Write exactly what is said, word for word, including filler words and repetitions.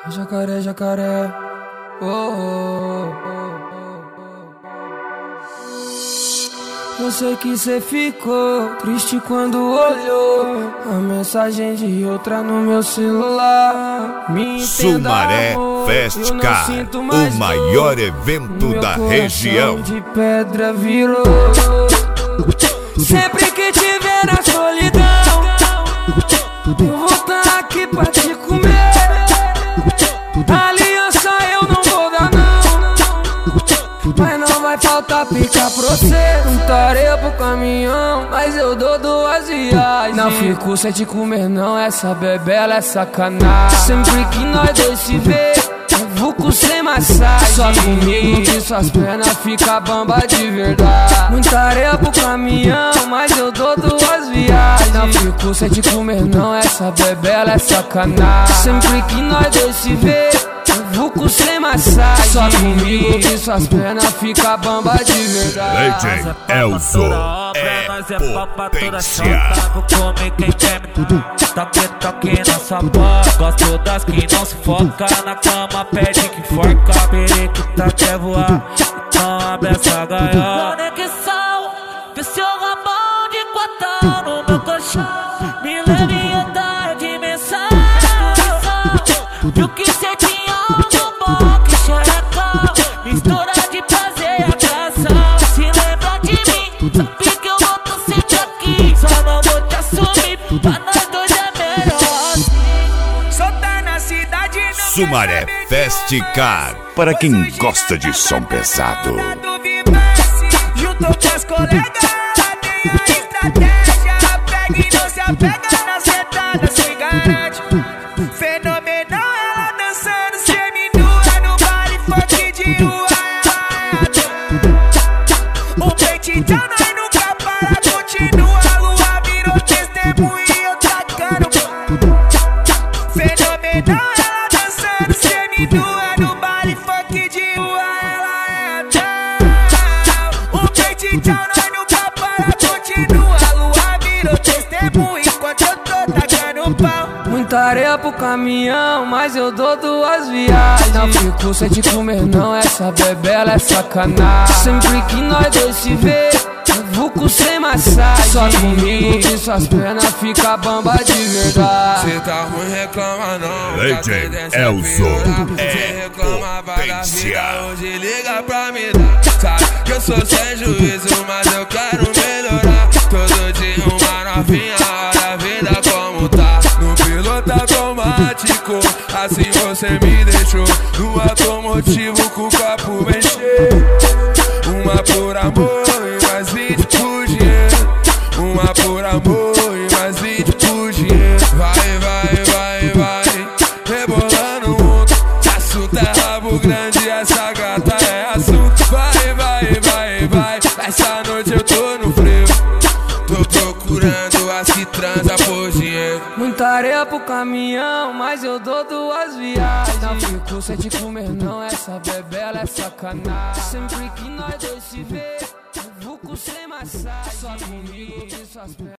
Jacaré, jacaré, oh, oh, oh, oh. Eu sei que cê ficou triste quando olhou a mensagem de outra no meu celular. Me entenda, Sumaré amor, Fest eu Car, não sinto mais o maior evento meu da coração região. de pedra virou. Sempre que te ver na solidão, eu vou tá aqui pra te comer. Aliança eu não vou dar não, mas não vai faltar pica pra você. Não tareia pro caminhão, mas eu dou duas viagens. Não fico sem te comer não, essa bebela é sacanagem. Sempre que nós dois se vê, vuco sem massagem. Só comigo que suas pernas fica bamba de verdade. Muita areia pro caminhão, mas eu dou duas viagens. Não fico sem te comer não, essa bebela é sacanagem. Sempre que nós dois se vê, vuco sem massagem. Só comigo que suas pernas fica bamba de verdade. Legend Elzo é potência. Vou comer quem quer me toque, toque na sua boca. Gosto das que não se foca na cama, pede que forca. Periquita quer voar, então abre essa gaiola. Conexão, vê seu rabão de quatão no meu colchão. Me leve em outra dimensão. E o que cê tinha algo bom, que xerecão. Mistura de prazer e atração. Se lembra de mim, sabe que eu vou tô sempre aqui. Só não vou te assumir, pra nós dois é melhor assim. Só tá na cidade não. Sumaré Fest Car, para quem gosta de som pesado. Junto com as colegas, tem a estratégia. Pega e não se apega na sentada, se garante. Fenomenal, ela dançando seminua no baile funk de rua. O peitão nós nunca para, continua. A lua virou testemunha e eu tacando. Fenomenal, ela dançando seminua no baile funk de rua. Ela é tal. O peitão nós nunca para, continua. A lua virou testemunha enquanto eu tô tacando pau. Muita areia pro caminhão, mas eu dou duas viagens. Não fico sem te comer não, essa bebela é sacanagem. Sempre que nós dois se vê, vuco sem massagem. Só comigo que suas pernas fica bamba de verdade. Cê tá ruim, reclama não. Legend Elzo é potência. Hoje liga pra me dar. Sabe que eu sou sem juízo, mas eu quero melhorar. Todo dia uma novinha, olha a vida como tá. No piloto automático, assim você me deixou. No automotivo com o copo bem cheio. Uma por amor e mais vinte por dinheiro. Uma por amor e mais vinte por dinheiro. Vai, vai, vai, vai, rebolando o mundo. Assunto é rabo grande, essa gata é assunto. Vai, vai, vai, vai, essa noite eu tô no freio. Tô procurando as que transa por dinheiro. Muita areia pro caminhão, mas eu dou duas viagens. Não fico sem te comer não, essa bebela é sacanagem. Sempre que nós dois se vê, vuco sem massagem. Só comigo que suas pernas